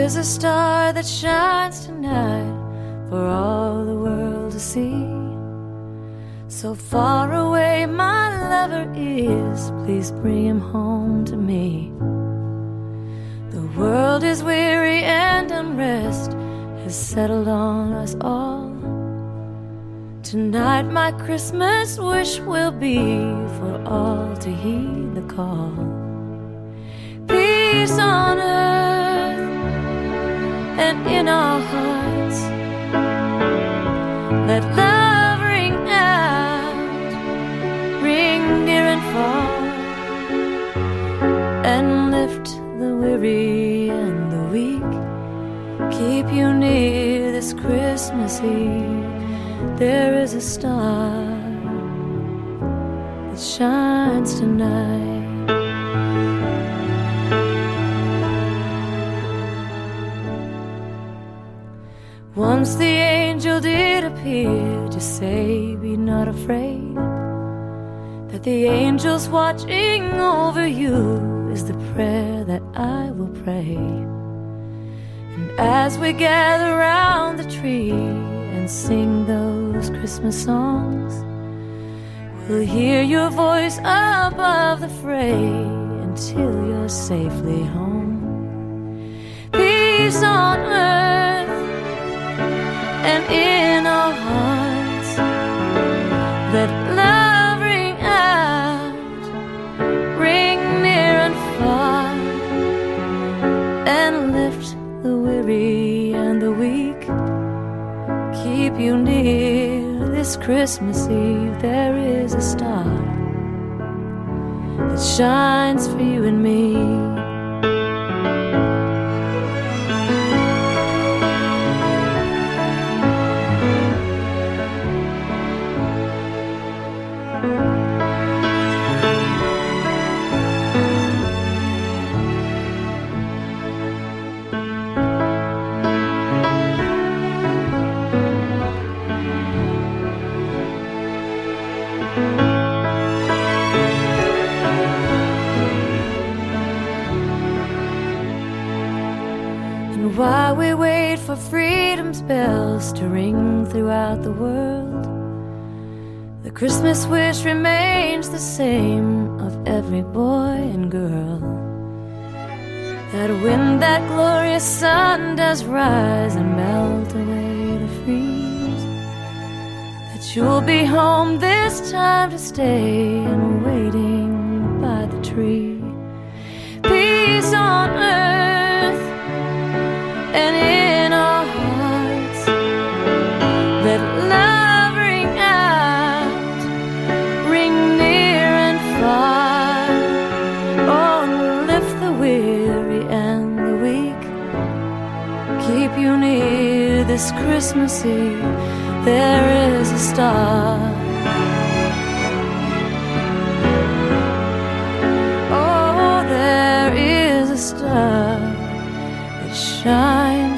is a star that shines tonight for all the world to see. So far away my lover is, please bring him home to me. The world is weary and unrest has settled on us all. Tonight my Christmas wish will be for all to heed the call. Peace on earth and in our hearts, let love ring out, ring near and far, and lift the weary and the weak. Keep you near this Christmas Eve. There is a star that shines tonight. Once the angel did appear to say, be not afraid, that the angel's watching over you is the prayer that I will pray. And as we gather round the tree and sing those Christmas songs, we'll hear your voice above the fray until you're safely home. Peace on earth and in our hearts, let love ring out, ring near and far, and lift the weary and the weak. Keep you near this Christmas Eve. There is a star that shines for you and me. And while we wait for freedom's bells to ring throughout the world, the Christmas wish remains the same of every boy and girl, that when that glorious sun does rise and melt away the freeze, that you'll be home this time to stay and waiting by the tree. Peace on earth and in our hearts, let love ring out, ring near and far. Oh, lift the weary and the weak. Keep you near this Christmas Eve. There is a star. Oh, there is a star that shines